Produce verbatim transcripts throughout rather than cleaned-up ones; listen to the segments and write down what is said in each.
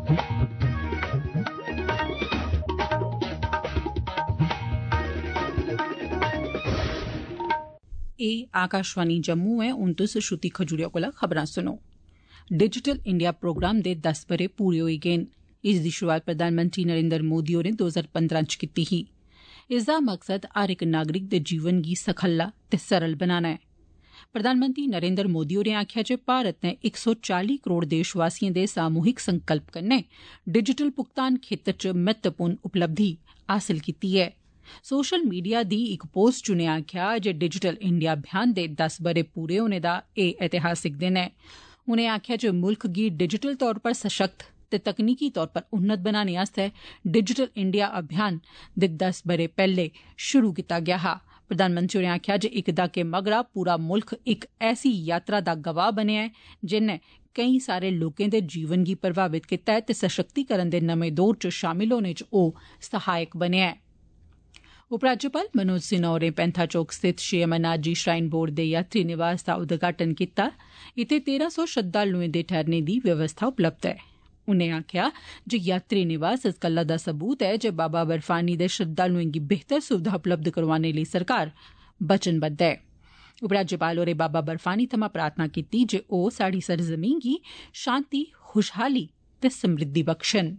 ए आकाशवाणी जम्मू है। हून तुस श्रुति खजूरिया कोला खबरां सुनो। डिजिटल इंडिया प्रोग्राम दे दस ब'रे पूरे होई गे न। इस दी शुरुआत प्रधानमंत्री नरेंद्र मोदी होरें दो हजार पंद्रह च कीती ही। इसदा मकसद हर इक नागरिक दे जीवन गी सखल्ला ते सरल बनाना है। प्रधानमंत्री नरेंद्र मोदी होरें आखेआ जे भारत ने इक सौ चाली करोड़ देशवासियें दे सामूहिक संकल्प कन्नै डिजिटल भुगतान खेतर च महत्वपूर्ण उपलब्धि हासिल कीती ऐ। सोशल मीडिया दी इक पोस्ट च उनें आखेआ जे डिजिटल इंडिया अभियान दे दस ब'रे पूरे होने दा एह् ऐतिहासिक दिन ऐ। उनें आखेआ जे मुल्ख गी डिजिटल तौर पर सशक्त ते तकनीकी तौर पर उन्नत बनाने आस्तै डिजिटल इंडिया अभियान दे दस ब'रे पैहले शुरू कीता गेआ हा। प्रधानमंत्री होरें आखेआ जे इक दहाके मगरा पूरा मुल्ख इक ऐसी यात्रा दा गवाह बनेआ ऐ जिन्नै केईं सारे लोकें दे जीवन गी प्रभावित कीता ऐ ते सशक्तिकरण दे नमें दौर च शामिल होने च ओह् सहायक बनेआ ऐ। उपराज्यपाल मनोज सिन्हा होरें पैंथा चौक स्थित श्री अमरनाथ जी श्राइन बोर्ड दे यात्री निवास दा उद्घाटन कीता। इत्थै तेरां सौ श्रद्धालुएं दे ठैहरने दी व्यवस्था उपलब्ध ऐ। उनें आखेआ जे यात्री निवास इस गल्ला दा सबूत ऐ जे बाबा बर्फानी दे श्रद्धालुएं गी बेहतर सुविधा उपलब्ध करोआने लेई सरकार वचनबद्ध ऐ। उपराज्यपाल होरें बाबा बर्फानी थमां प्रार्थना कीती जे ओह् साड़ी सरजमीं गी शांति, खुशहाली ते समृद्धि बख्शन।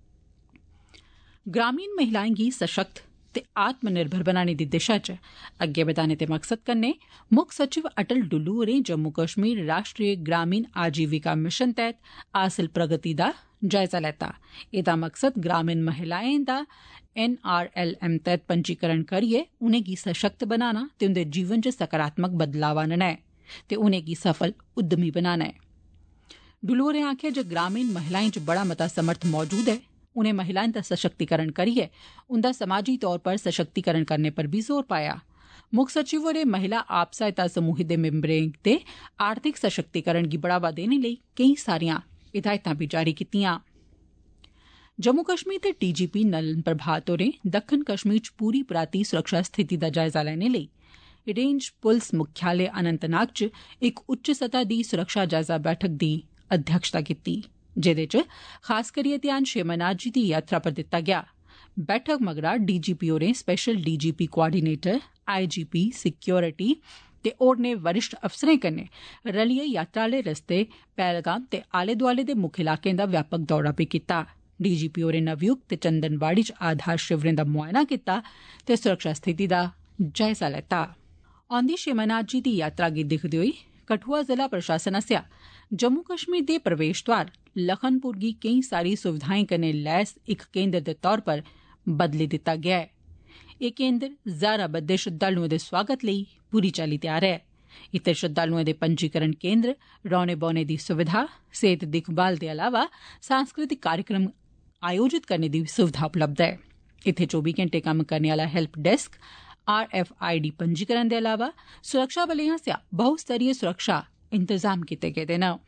ग्रामीण महिलाएं गी सशक्त ते आत्मनिर्भर बनाने दी दिशा च अग्गै बधाने दे मकसद कन्नै मुक्ख सचिव अटल डुल्लू होरें जम्मू कश्मीर राष्ट्रीय ग्रामीण आजीविका मिशन तैह्त हासिल प्रगति दा जायजा लैता। एह्दा मकसद ग्रामीण महिलाएं दा एन आर एल एम तैह्त पंजीकरण करियै उनेंगी सशक्त बनाना ते उंदे जीवन च सकारात्मक बदलाव आनना ऐ ते उनेंगी सफल उद्यमी बनाना ऐ। डुल्लू होरें आखेआ जे ग्रामीण महिलाएं च बड़ा मता समर्थ मौजूद ऐ। उनें महिलाएं दा सशक्तिकरण करियै उंदा समाजी तौर पर सशक्तिकरण करने पर भी जोर पाया। मुक्ख सचिव होरें महिला आप सहायता समूह दे मिम्बरें दे आर्थिक सशक्तिकरण गी बढ़ावा देने लेई केईं सारियां हिदायतां भी जारी कीतियां। जम्मू कश्मीर दे D G P Nalin Prabhat होरें दक्खन कश्मीर च पूरी पराती सुरक्षा स्थिति दा जायजा लैने लेई रेंज पुलस मुख्यालय अनंतनाग च इक उच्च सतह दी सुरक्षा जायजा बैठक दी अध्यक्षता कीती, जेदे च खास करियै ध्यान श्री अमरनाथ जी दी यात्रा पर दित्ता गेआ। बैठक मगरा डी जी पी होरें special D G P coordinator, I G P security ते होरनें वरिष्ठ अफसरें कन्नै रलियै यात्रा आले रस्ते, पहलगाम ते आले दोआले दे मुक्ख इलाकें दा व्यापक दौरा भी कीता। डी जी पी होरें नवयुक्त ते चंदनवाड़ी च आधार शिविरें दा मुआयना कीता ते सुरक्षा स्थिति दा जायजा लैता। औंदी श्री अमरनाथ जी दी यात्रा गी दिक्खदे होई कठुआ जिला प्रशासन आसेआ जम्मू कश्मीर दे प्रवेश द्वार लखनपुर गी केईं सारी सुविधाएं कन्नै लैस इक केन्द्र दे तौर पर बदली दित्ता गेआ ऐ। एह् केन्द्र ज्हारां बद्दे श्रद्धालुएं दे स्वागत लेई पूरी चाल्ली त्यार ऐ। इत्थै श्रद्धालुएं दे पंजीकरण केन्द्र, रौह्ने बौह्ने दी सुविधा, सेहत दिक्खभाल दे अलावा सांस्कृतिक कार्यक्रम आयोजित करने दी सुविधा उपलब्ध ऐ। इत्थै चौबी घैंटे कम्म करने आला help desk, R F I D पंजीकरण दे अलावा सुरक्षा बलें आसेआ बहुस्तरीय सुरक्षा इंतजाम कीते गेदे न।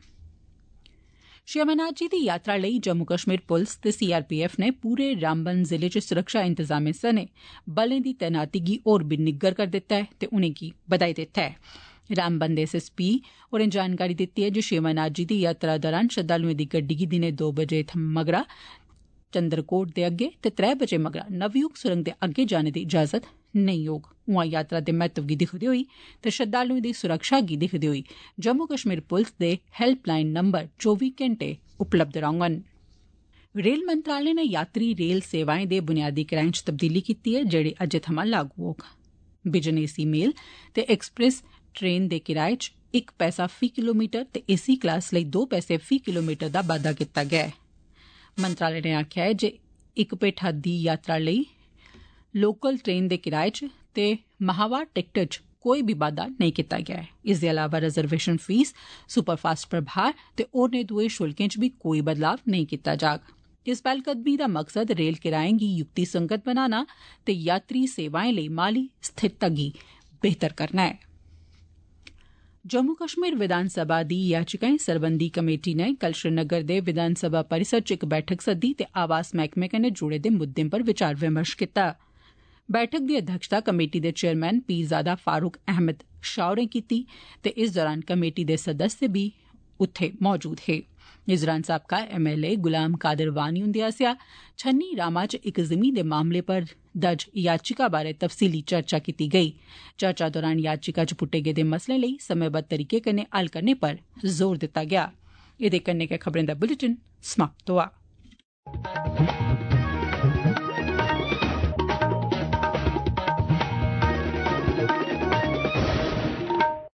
श्री अमरनाथ जी दी यात्रा लेई जम्मू कश्मीर पुलस ते सी आर पी एफ नै पूरे रामबन जिले च सुरक्षा इंतजामें सने बलें दी तैनाती गी होर भी निग्गर करी दित्ता ऐ ते उनेंगी बधाई दित्ता ऐ। रामबन दे एस एस पी होरें जानकारी दित्ती ऐ जे श्री अमरनाथ जी दी यात्रा दौरान श्रद्धालुएं दी गड्डी गी दिनें दो बजे मगरा चंद्रकोट दे अग्गे ते त्रै बजे मगरा नवयुग सुरंग दे अग्गे जाने दी इजाजत नेईं होग। उआं यात्रा दे महत्व गी दिक्खदे होई ते श्रद्धालुएं दी सुरक्षा गी दिक्खदे होई जम्मू कश्मीर पुलस दे हेल्पलाइन नंबर चौबी घैंटे उपलब्ध रौह्ङन। रेल मंत्रालय ने यात्री रेल सेवाएं दे बुनियादी किराएं च तब्दीली कीती ऐ, जेह्ड़ी अज्जै थमां लागू होग। बिजनेसी मेल ते एक्सप्रेस ट्रेन दे किराए च इक पैसा फी किलोमीटर ते एसी क्लास लेई दो पैसे फी किलोमीटर दा बाद्दा कीता गेआ ऐ। मंत्रालय ने आखेआ ऐ जे इक पेठा दी यात्रा लेई लोकल ट्रेन दे किराए च ते माहवार टिकट च कोई भी बाद्दा नेईं कीता गेआ ऐ। इसदे अलावा रिजर्वेशन फीस, सुपरफास्ट प्रभार ते होरनें दुए शुल्कें च बी कोई बदलाव नेईं कीता जाग। इस पैह्लकदमी दा मकसद रेल किराएं गी युक्ति संगत बनाना ते यात्री सेवाएं लेई माली स्थिरता गी बेहतर करना ऐ। जम्मू कश्मीर विधानसभा दी याचिकाएं सरबंधी कमेटी नै कल श्रीनगर दे विधानसभा परिसर च इक बैठक सद्दी ते आवास मैह्कमे कन्नै जुड़े दे मुद्दें पर विचार विमर्श कीता। बैठक दी अध्यक्षता कमेटी दे चेयरमैन पीरजादा फारूक अहमद शाह होरें कीती ते इस दौरान कमेटी दे सदस्य बी उत्थे मौजूद हे। इस दौरान साबका M L A Ghulam Qadir Wani हुंदे आसेआ छन्नी रामा च इक जिमीं दे मामले पर दर्ज याचिका बारै तफसीली चर्चा कीती गेई। चर्चा दौरान याचिका च पुट्टे गेदे मसलें लेई समेंबद्ध तरीके कन्नै हल करने पर जोर दित्ता गेआ। एह्दे कन्नै गै खबरें दा बुलेटिन समाप्त होआ।